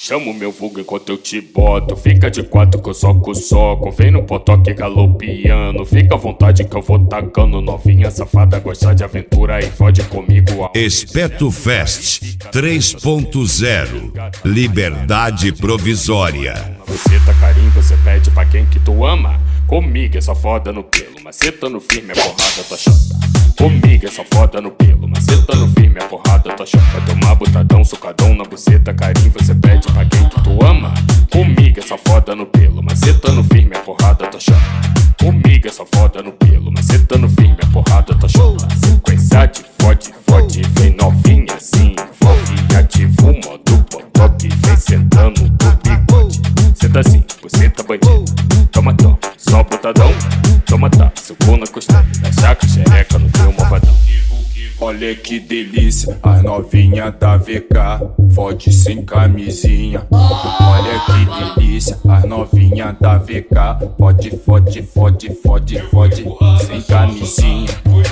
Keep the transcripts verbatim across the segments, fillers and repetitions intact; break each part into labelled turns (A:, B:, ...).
A: Chama o meu vulgo enquanto eu te boto. Fica de quatro que eu soco, soco. Vem no potoque galopiano. Fica à vontade que eu vou tacando. Novinha safada, gosta de aventura e fode comigo.
B: Espeto Fest três ponto zero. Liberdade provisória.
A: Você tá carinho, você pede pra quem que tu ama. Comigo é só foda no pelo, macetando firme a porrada, tua chata. Comigo é só foda no pelo, macetando firme a porrada, tua chata. Deu uma botadão, socadão na buceta, carinho, você pede pra quem que tu ama. Comigo é só foda no pelo, macetando firme a porrada, tua chata. Comigo é só foda no pelo, macetando firme a porrada, tua chata. Sequência de fode, fode, vem novinha assim, envolve, ativa o modo potoque, vem sentando do bigode. Senta assim, buceta bandida, toma toma. Só botadão, toma tá, sucou na costela, da chaca, xereca no teu malvadão.
C: Olha que delícia, as novinha da V K, fode sem camisinha. Olha que delícia, as novinha da V K, fode, fode, fode, fode, fode, sem camisinha.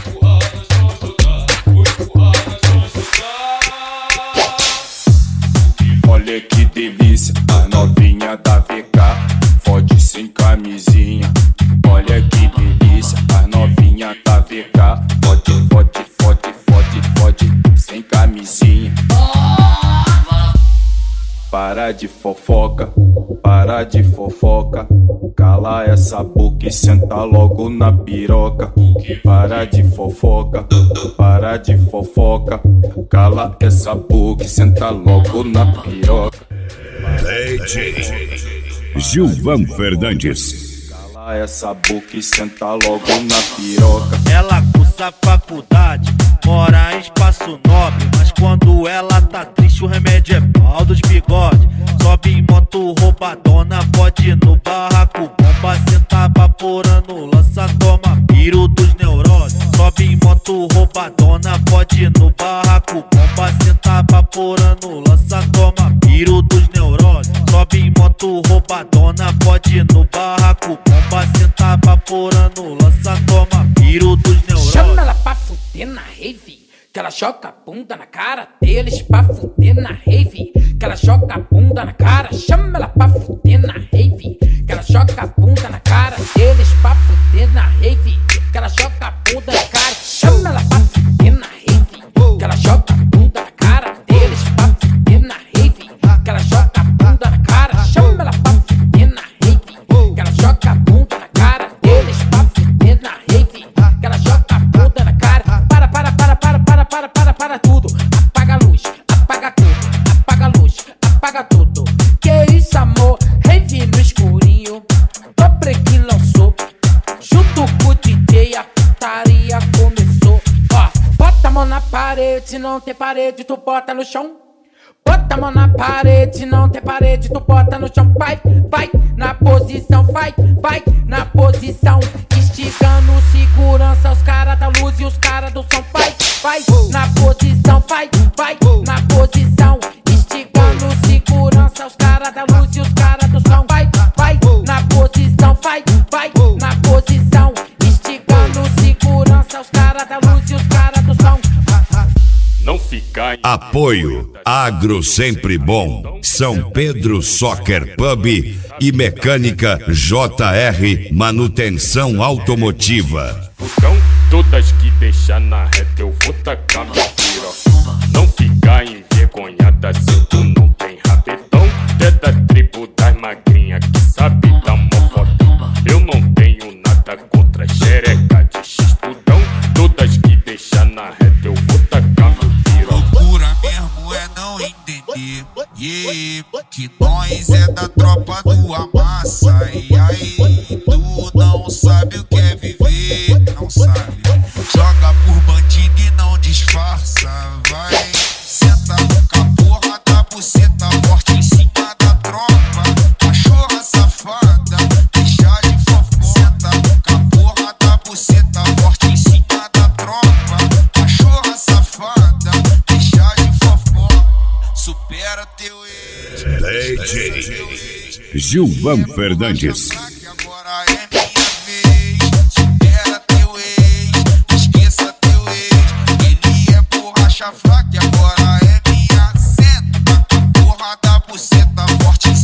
C: Olha que delícia, as novinha da V K, fode sem camisinha. Olha que delícia, as novinha da V K, fode, fode, fode, fode, fode, sem camisinha. Para de fofoca, para de fofoca, cala essa boca e senta logo na piroca. Para de fofoca, para de fofoca, cala essa boca e senta logo na piroca.
B: D J Gilvan Fernandes.
C: Cala essa boca e senta logo na piroca.
D: Ela cursa faculdade, mora em espaço nobre, mas quando ela tá triste o remédio é pau dos bigodes. Sobe em moto roubadona, pode ir no barraco, bomba, senta vaporando, lança, toma piro dos neuroses. Sobe em moto roubadona, pode ir no barraco, bomba, senta vaporando, lança, toma piro dos neuroses. Sobe em moto roubadona, pode ir no barraco, bomba, senta vaporando, lança, toma piro dos neuroses.
E: Chama ela pra fuder na rave, que ela joga a bunda na cara deles pra fuder na rave, que ela joga a bunda na cara. Chama ela pra fuder na rave, que ela joga a bunda na cara deles pra fuder na rave, que ela joga a bunda na cara. Chama ela pra fuder na rave, que ela joga a bunda na cara deles pra fuder na rave, que ela joga a bunda na cara. Chama ela pra fuder na rave, que ela joga a bunda na cara deles pra fuder na rave, que ela joga a bunda na cara. Para, para, para, para, para, para, para, para tudo. Apaga a luz, apaga tudo, apaga a luz, apaga tudo. Que isso, amor? Rave no escurinho, dobre que lançou, junto com o D J a putaria começou. Ó, bota a mão na parede, se não tem parede tu bota no chão. Bota a mão na parede, se não tem parede tu bota no chão. Vai, vai, na posição, vai, vai, na posição. Esticando segurança, os caras da luz e os caras do som. Vai, vai, na posição, vai, vai, na posição. Esticando segurança, os caras da luz e os caras do som. Vai, vai, na posição, vai, vai, na posição. Esticando segurança, os caras da luz e os caras do som.
A: Não ficar em...
B: Apoio Agro Sempre Bom, São Pedro Soccer Pub e Mecânica J R Manutenção Automotiva.
A: Então, todas que deixar na reta eu vou tacar meu piroca. Não ficar envergonhada se tu não tem rabetão. É da tribo das magrinhas que sabe dar mofotão. Eu não tenho nada contra xereca de x-tudão. Todas que deixar na reta eu vou tacar meu piroca.
F: Loucura mesmo é não entender, yeah, que nós é da tropa do Amassa. E aí, tu não sabe o que é viver, não sabe. Joga por bandido e não disfarça, vai. Senta com a porra da buceta forte em cima da tropa. Cachorra safada, deixa de fofoca. Senta com a porra da buceta forte em cima da tropa. Cachorra safada, deixa de fofoca. Supera teu ex.
B: D J Gilvan Fernandes.
F: Agora é minha vez. Supera teu ex, esqueça teu ex. Ele é borracha fraca e agora é minha. Senta a porra da buceta. buceta forte,